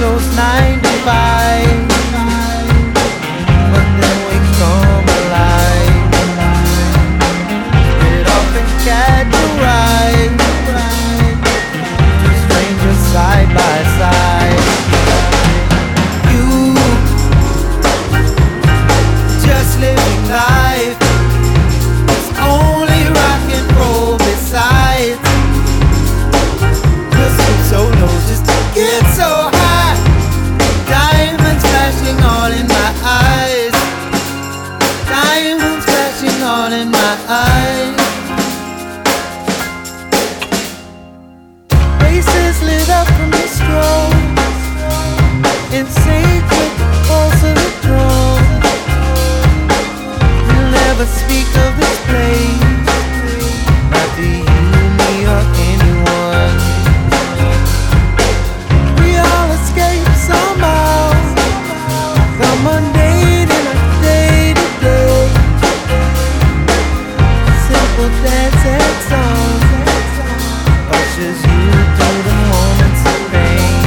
comatose 9 to 5, but then we come alive. Get off and catch a ride, two strangers side by side. You just living life, it's only rock and roll besides. The sweet so low, just get so high. Diamonds flashing all in my eyes. Diamonds flashing all in my eyes. Faces lit up from the strobe, in sync with the pulse of the drum. We'll never speak of this place, not to you, me, or anyone. We all escape somehow, the mundane in a day-to-day. Simple dance and song ushers you through the moments of pain.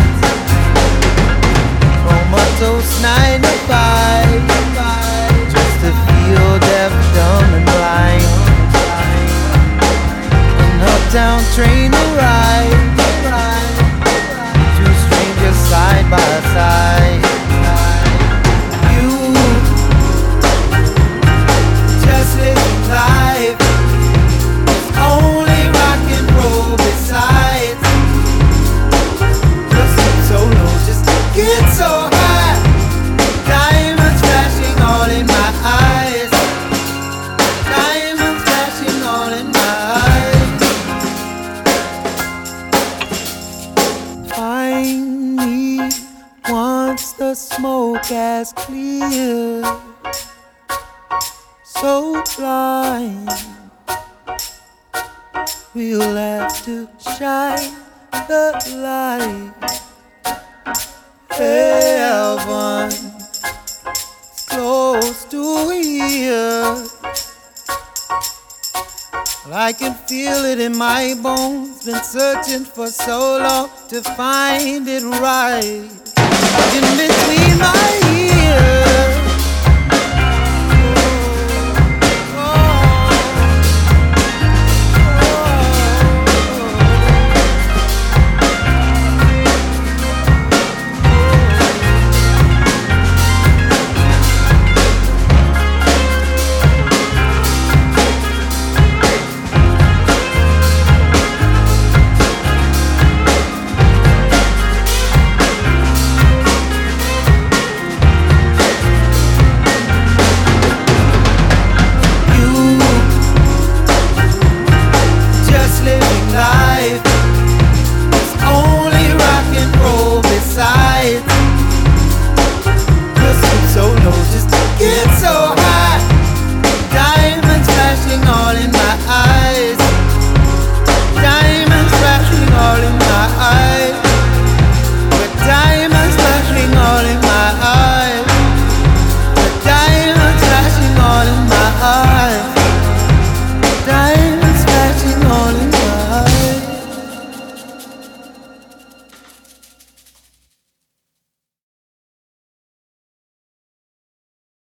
Comatose 9 to 5, just to feel deaf, dumb, and blind. An uptown train to ride, two strangers side by side. You just living life, only rock and roll besides. Just so low, just get so high. Diamonds flashing all in my eyes. Diamonds flashing all in my eyes. Find me once the smoke has cleared. So blind, we'll have to shine the light. Heaven's close to here. I can feel it in my bones. Been searching for so long to find it right. In between my